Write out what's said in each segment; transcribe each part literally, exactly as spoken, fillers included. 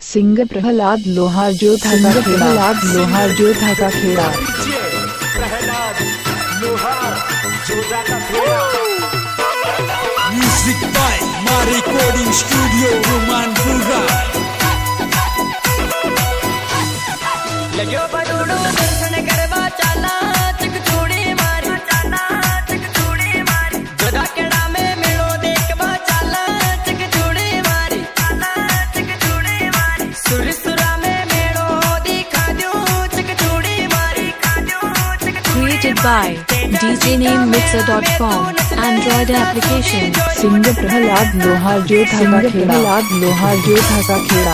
Singer Prahlad Lohar Jodha का खेड़ा। प्रहलाद लोहार जोधा का खेड़ा। प्रहलाद लोहार जोधा का Kheda. Music by Maa recording studio रोमान बुगा। लग्यो बडूडो दर्शन करवा चाला चिक चूड़ी मारी चाला चिक चूड़ी मारी जोधा केड़ा में मेलो देखवा चाला चिक चूड़ी मारी चाला चिक चूड़ी मारी सुरसुरा में मेलो दिखा दो चिक चूड़ी मारी खा दो चिक चूड़ी। Created by D J Name Mixer dot com Android application। Singer Prahlad Lohar Jodha का खेड़ा। प्रहलाद लोहार जोधा का खेड़ा।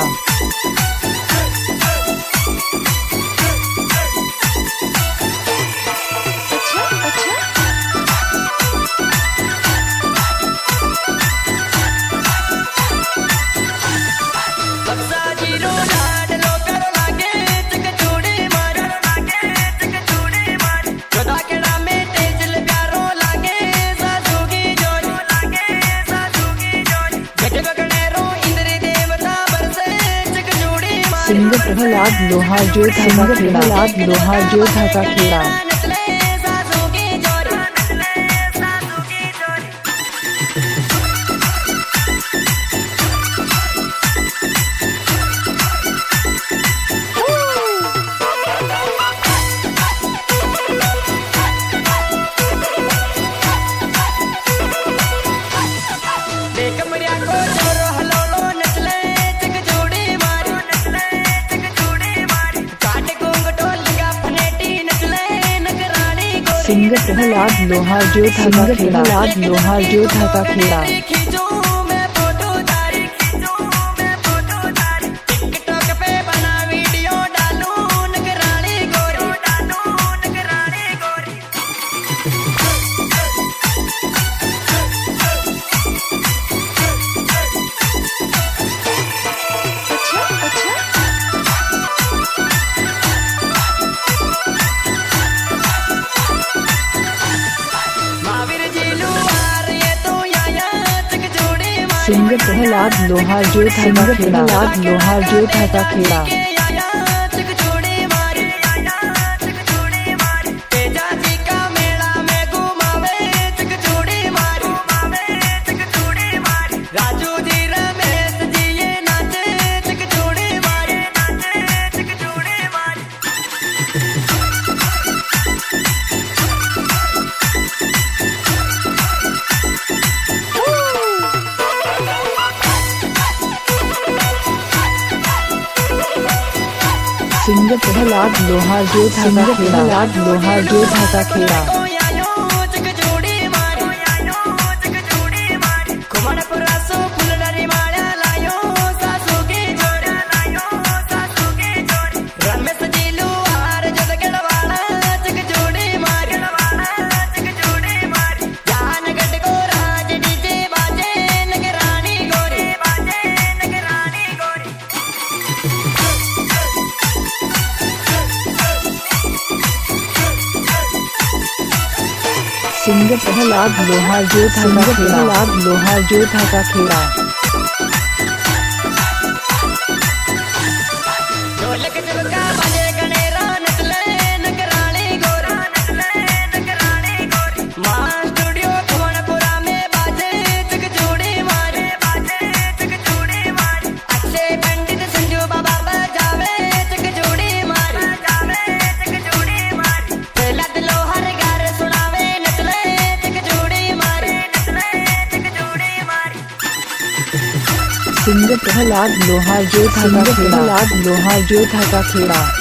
सिंगर प्रहलाद लोहार जोधा का खेड़ा। प्रहलाद लोहार जोधा का खेड़ा। सिंगर प्रहलाद लोहार जोधा का खेड़ा। प्रहलाद लोहार जोधा का खेड़ा। सिंगर प्रहलाद लोहार जोधा का खेड़ा। प्रहलाद लोहार जोधा का खेड़ा। सिंगर प्रहलाद लोहार जोधा का खेड़ा। प्रहलाद लोहार जोधा का खेड़ा। सिंगर प्रहलाद लोहार जोधा का खेड़ा। प्रहलाद लोहार जोधा का खेड़ा। सिंगर प्रहलाद लोहार जोधा का खेड़ा। प्रहलाद लोहार जोधा का खेड़ा।